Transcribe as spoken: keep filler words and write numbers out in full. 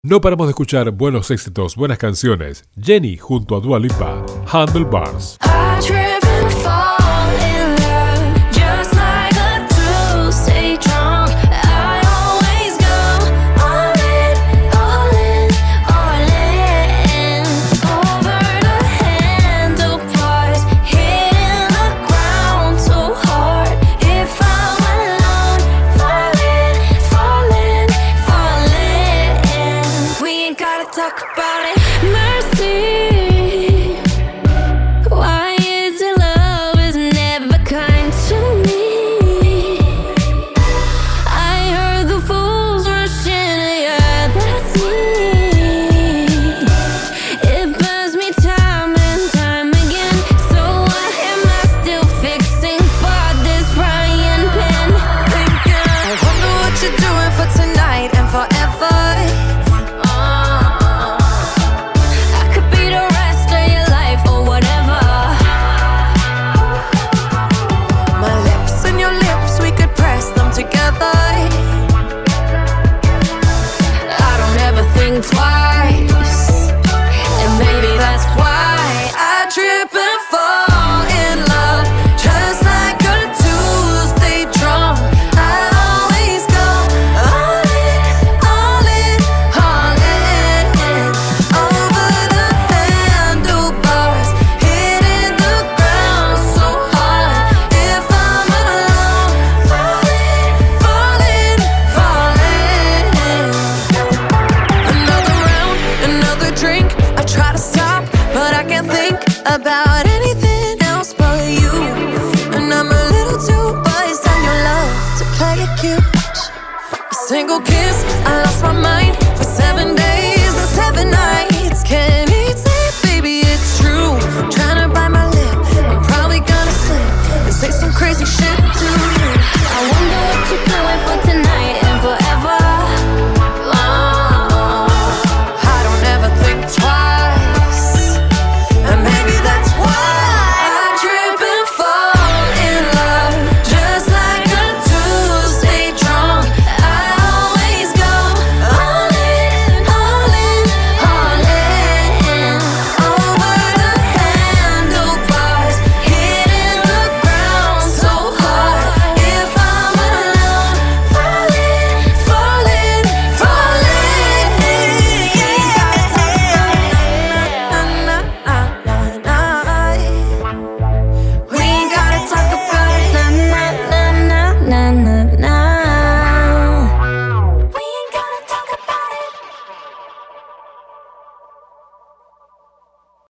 No paramos de escuchar buenos éxitos, buenas canciones. Jenny junto a Dua Lipa, Handlebars. Talk about it, mercy. Why is it love is never kind to me? I heard the fools rushing, yeah, that's me. It burns me time and time again. So why am I still fixing for this frying pan? I wonder what you're doing for tonight and forever. Together, I don't ever think twice.